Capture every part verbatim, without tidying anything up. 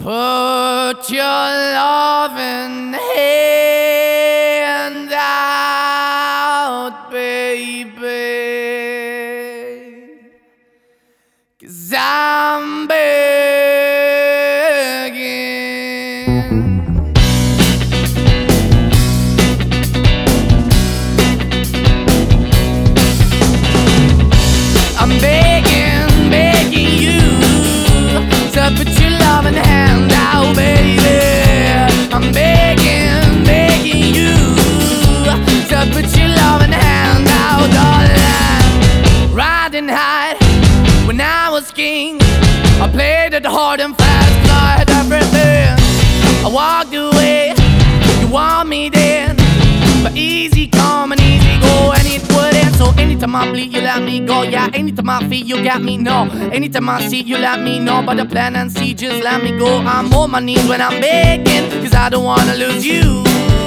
Put your loving hand out, baby, 'cause I'm begging. I'm begging, begging you to put your loving hand out, baby. I'm begging, begging you to put your loving hand out, darling. Riding high when I was king, I played it hard and fast, 'cause I had everything. I walked away, you want me then, but easy come and easy go, and it wouldn't. So anytime I bleed, you let me go. Yeah, anytime I feel, you got me, no. Anytime I see, you let me know. But the plan and see, just let me go. I'm on my knees when I'm begging, 'cause I don't wanna lose you.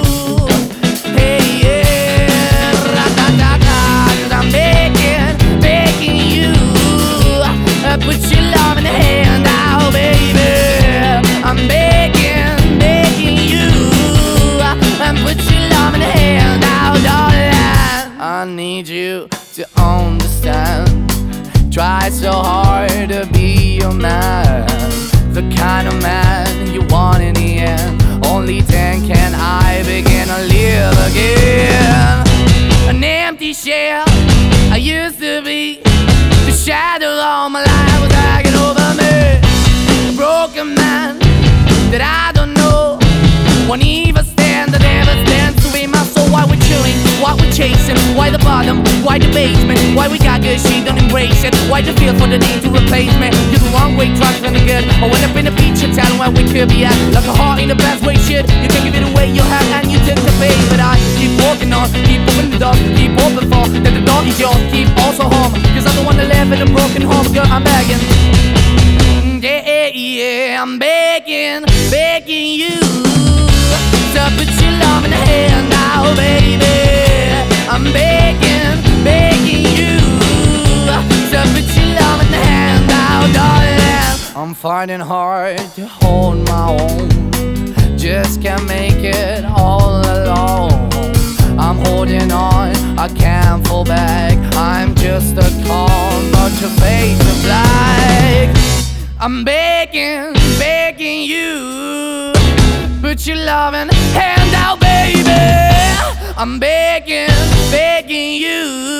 Hey, yeah, ra-da-da-da, 'cause I'm begging, begging you, uh, put your love in the hand out, baby. I'm begging, begging you, uh, and put your love in the hand out, darling. I need you to understand. Try so hard to be your man, the kind of man you want in the end. Only then can I begin to live again. An empty shell I used to be, the shadow all my life was hanging over me. A broken man that I don't know won't even stand, that never stands to be my soul. Why we're chewing, why we're chasing, why the bottom, why the basement, why we got good, she don't embrace it, why the feel for the need to replace me. You're the wrong way, trying to good. I went up in a feature town where we could be at, like a heart in the best way, shit. You can give it away, you have, and you take the pay. But I keep walking on, keep opening the door, keep open for that the door is yours, keep also home, 'cause I'm the one that live in a broken home. Girl, I'm begging, yeah, yeah, yeah, I'm begging, begging you to put your love in the hand now, baby. I'm begging, begging you to put your love in the hand now, darling. I'm finding hard to hold my own, just can't make it all alone. I'm holding on, I can't fall back. I'm just a call, but your face is black. I'm begging, begging you, put your loving hand out, baby. I'm begging, begging you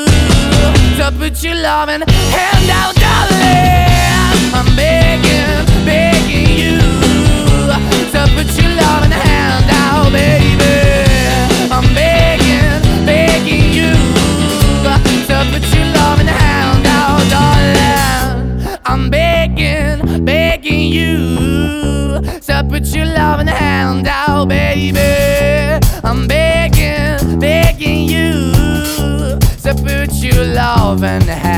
to put your loving hand out, darling. I'm begging, begging you to put your loving hand out, baby. I'm begging, begging you to put your loving hand out, darling. I'm begging, begging you to put your loving hand out, baby. I'm begging, begging you to put your loving hand